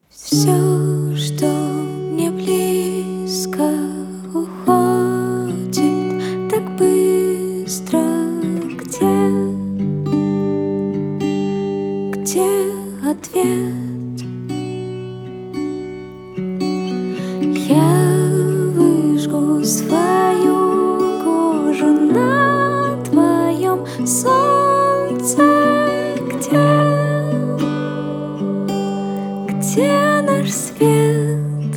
Все, что мне близко, уходит так быстро. Где ответ? Я выжгу свою кожу на твоем солнце. Где наш свет,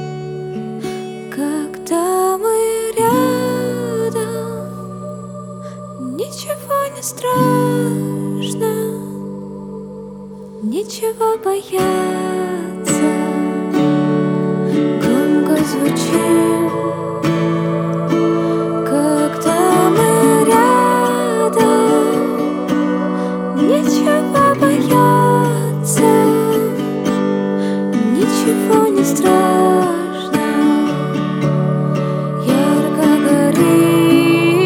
когда мы рядом? Ничего не страшно, нечего бояться. Громко звучим, когда мы рядом. Нечего бояться, ничего не страшно. Ярко горит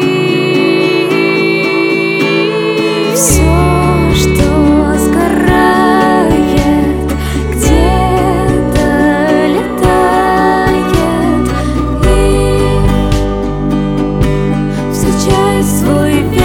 все, что сгорает, где-то летает и встречает свой век.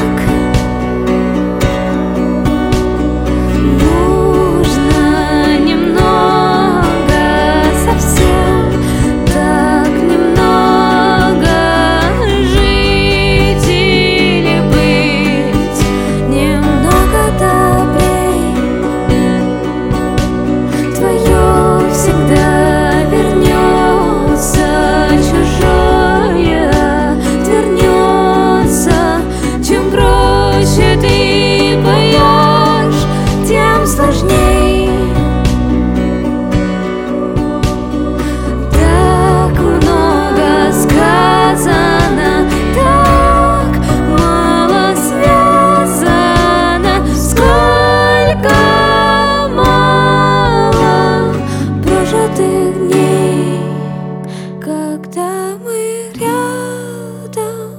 Когда мы рядом,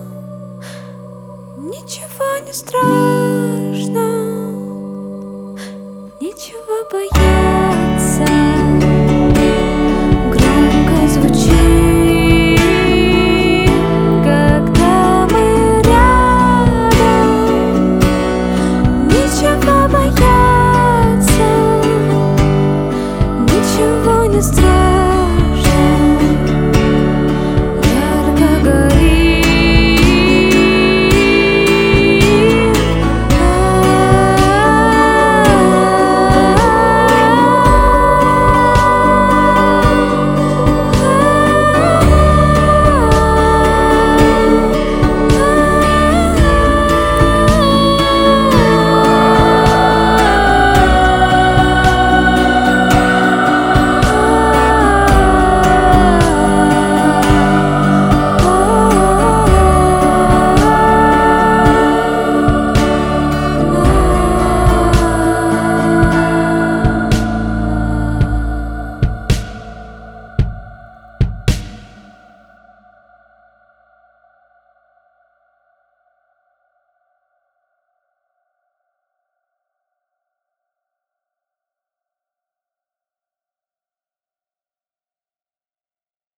ничего не страшно, нечего бояться.